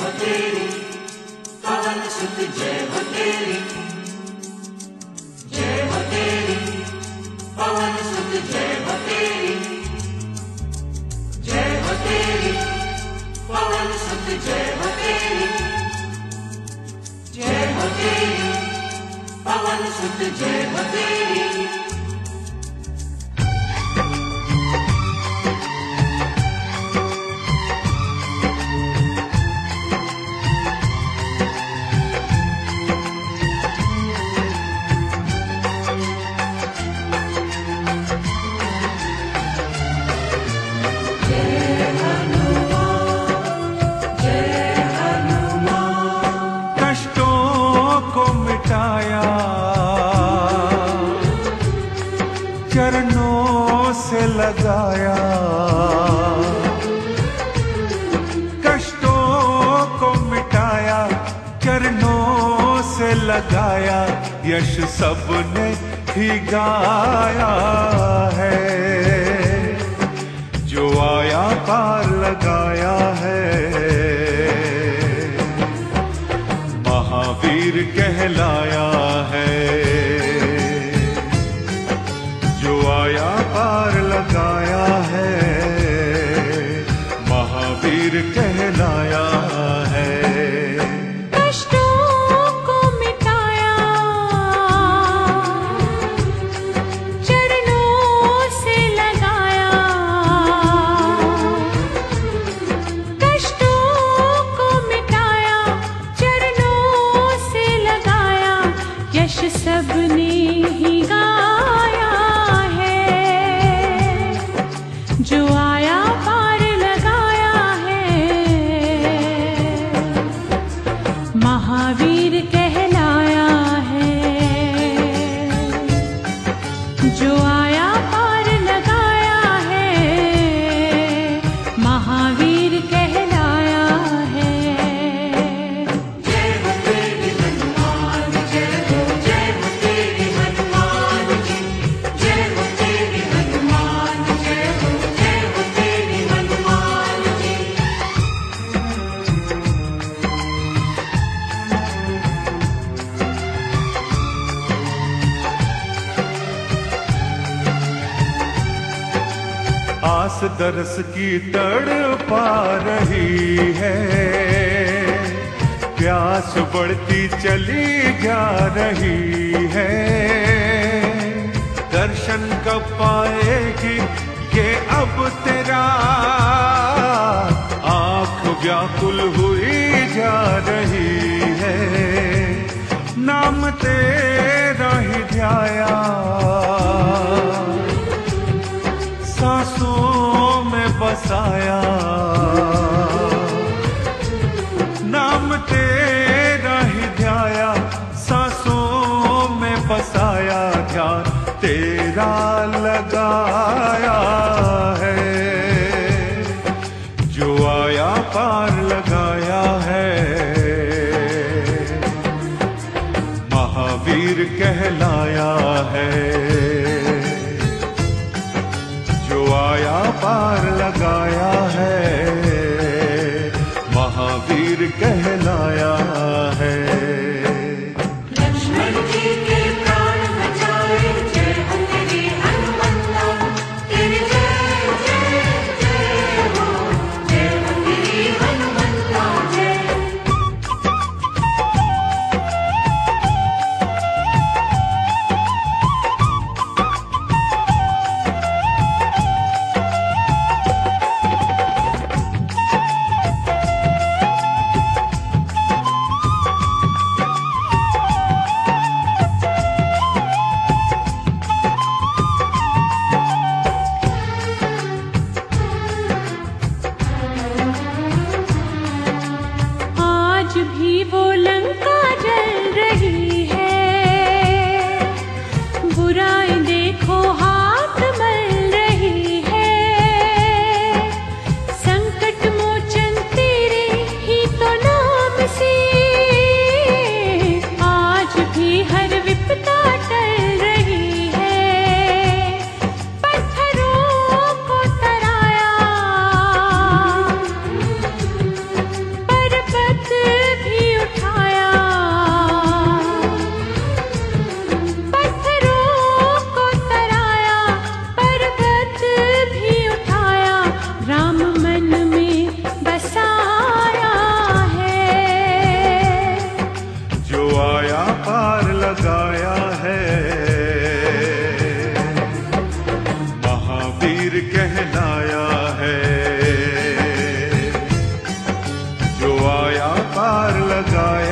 हो तेरी, पवन सुत जय हो तेरी, जय हो तेरी, पवन सुत जय हो तेरी, जय हो तेरी, पवन सुत जय हो तेरी, जय हो तेरी, पवन सुत जय हो तेरी। चरणों से लगाया, कष्टों को मिटाया, चरणों से लगाया, यश सबने ही गाया है। जो आया पार लगाया है, महावीर कहलाया है। जो आया पार लगाया है, महावीर कहलाया है। कष्टों को मिटाया, चरणों से लगाया, कष्टों को मिटाया, चरणों से लगाया, यश सबने ही गाया। जो आया पार लगाया है, महावीर कहलाया है। जो आया पार लगाया है, महावीर कहलाया है। जय हो तेरी हनुमान, जय हो तेरी हनुमान जी, जय हो तेरी हनुमान, जय हो तेरी हनुमान जी। आस दरस की तड़पा रही है, प्यास बढ़ती चली जा रही है। दर्शन कब पाएगी ये अब तेरा, आँख व्याकुल हुई जा रही है। नाम तेरा ही ध्याया, सांसों में बसाया। नाम तेरा ही ध्याया, सांसों में बसाया। ध्यान तेरा लगाया है, जो आया पार लगाया है, महावीर कहलाया है। जो आया पार लगाया है, महावीर कहलाया है। लक्ष्मण जी के प्राण बचाए, जय हो तेरी हनुमंता, तेरी जय जय जय हो, जय हो तेरी हनुमंता जय। लगाया